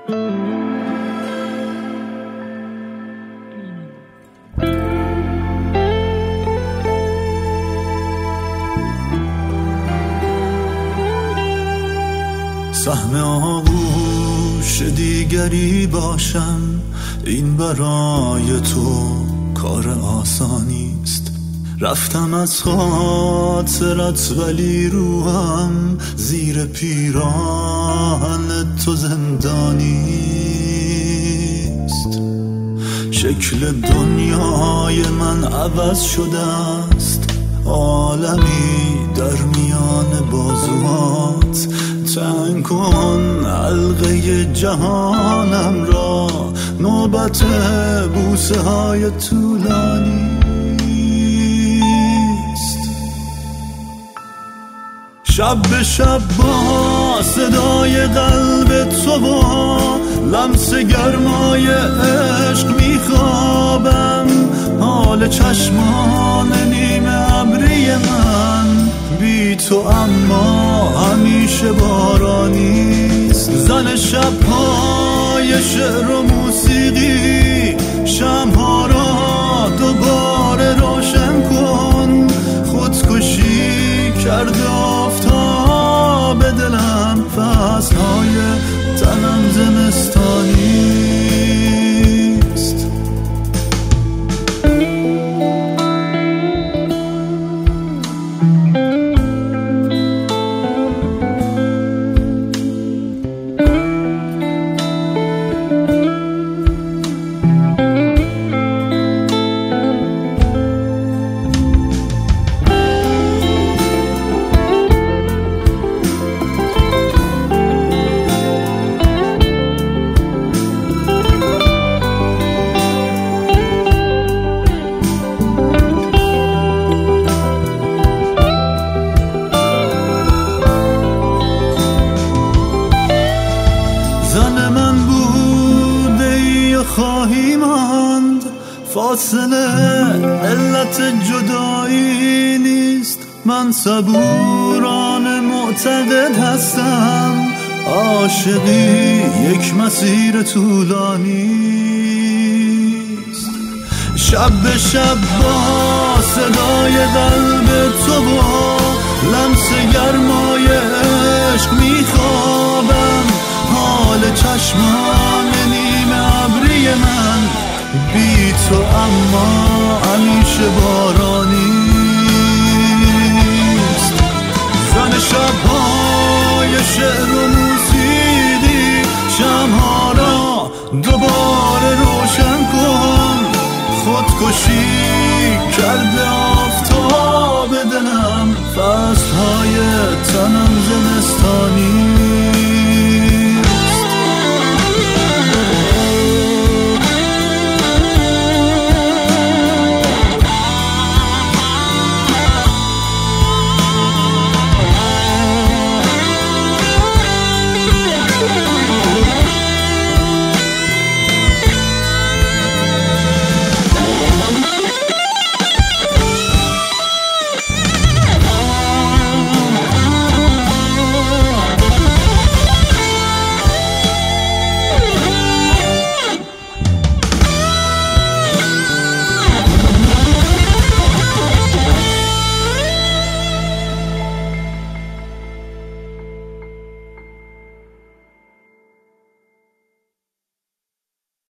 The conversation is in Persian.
سهم آغوش دیگری باشم، این برای تو کار آسانیست. رفتم از خاطرت ولی روحم زیر پیراهن تو زندانیست. شکل دنیای من عوض شده است، عالمی در میان بازوات. تنگ کن حلقه جهانم را، نوبت بوسه های طولانی است. شب به شب با صدای قلب تو و لمس گرمای عشق میخوابم. حال چشمان نیمه ابری من بی تو اما همیشه بارانیست. زن شب‌های شعر و موسیقی، شمع‌ها را دوباره روشن کن. خودکشی کرده آفتاب دلم، فصل‌های تنم زمستانیست. زن من بوده ای و خواهی ماند، فاصله علت جدایی نیست. من صبورانه معتقد هستم، عاشقی یک مسیر طولانی است. شب به شب با صدای قلب تو و لمس گرمای عشق میخوابم. حال چشمان نیمه ابری من بی تو اما همیشه بارانیست. زن شب‌های شعر و موسیقی، شمع‌ها را دوباره روشن کن. خودکشی کرده آفتاب دلم، فصل‌های تنم زمستانی.